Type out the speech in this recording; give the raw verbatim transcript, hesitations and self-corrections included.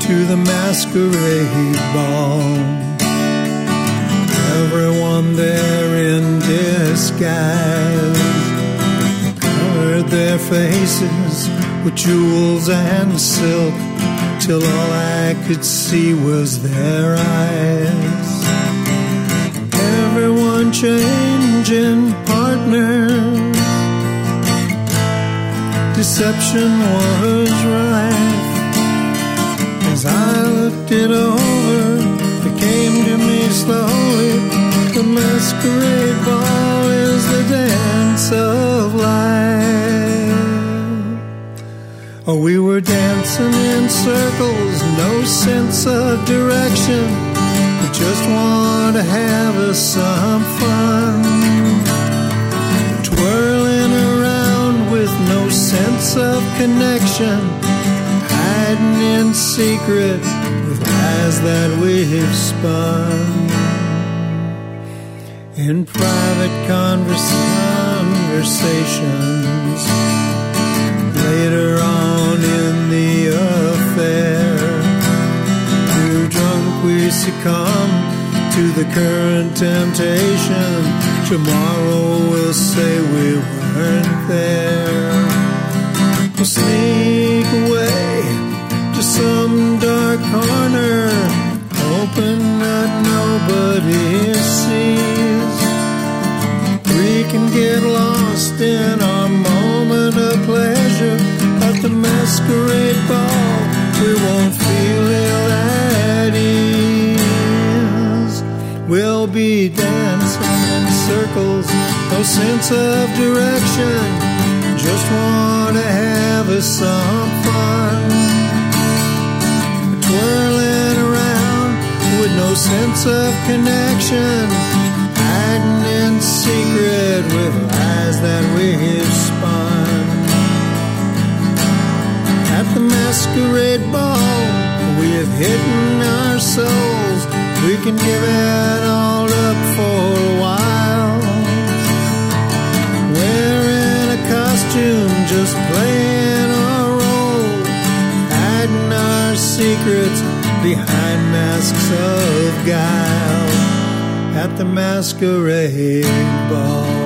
to the masquerade ball. Everyone there in disguise covered their faces with jewels and silk, till all I could see was their eyes. Everyone changing partners, deception was rife. As I looked it over, it came to me slowly, the masquerade ball is the dance of life. Oh, we were dancing in circles, no sense of direction. We just want to have us some fun, twirling around with no sense of connection, hiding in secret with lies that we've spun. In private conversations, later on in the affair, too drunk we succumb to the current temptation. Tomorrow we'll say we weren't there. We'll sneak away to some dark corner, hoping that nobody sees. We can get lost in our moment of pleasure at the masquerade ball. We won't feel ill at ease. We'll be dancing in circles, no sense of direction, just want to have us some fun, twirling around with no sense of connection, hiding in secret with lies that we've spun. At the masquerade ball, we have hidden our souls. We can give it all up for a while, wearing a costume, just playing our role, hiding our secrets behind masks of guile at the masquerade ball.